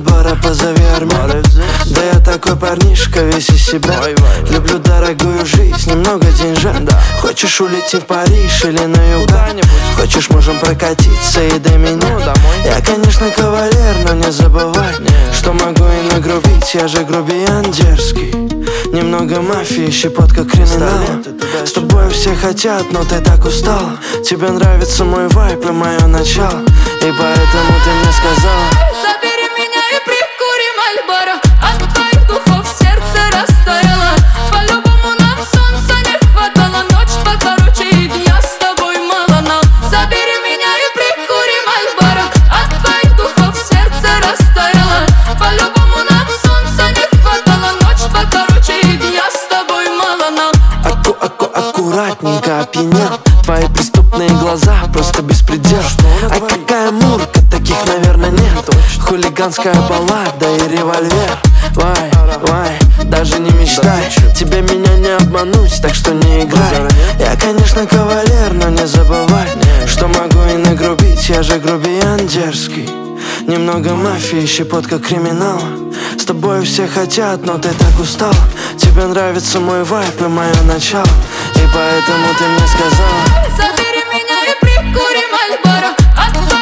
Мальборо, позови армян. Да я такой парнишка, весь из себя. Люблю дорогую жизнь, немного деньжат. Хочешь улетим в Париж или на юга? Хочешь, можем прокатиться и до меня. Я, конечно, кавалер, но не забывай, что могу и нагрубить, я же грубиян дерзкий. Немного мафии, щепотка криминала. С тобой все хотят, но ты так устала. Тебе нравится мой вайб и мое начало, и поэтому ты мне сказала: забери меня и прикури Мальборо. От твоих духов сердце растаяло. По-любому нам солнца не хватало. Ночь покороче и дня с тобой мало нам. Забери меня и прикури Мальборо. От твоих духов сердце растаяло. По-любому нам солнца не хватало. Ночь покороче и дня с тобой мало нам. Аккуратненько опьянел. Твои преступные глаза, просто беспредел. Ай, какая мурка, таких, наверное, нет. Хулиганская баллада и револьвер. Вай, даже не мечтай. Тебе меня не обмануть, так что не играй. Я, конечно, кавалер, но не забывай, что могу и нагрубить, я же грубиян дерзкий. Немного мафии, щепотка криминала. С тобой все хотят, но ты так устал. Тебе нравится мой вайб и мое начало, и поэтому ты мне сказала: забери меня и прикури Мальборо. От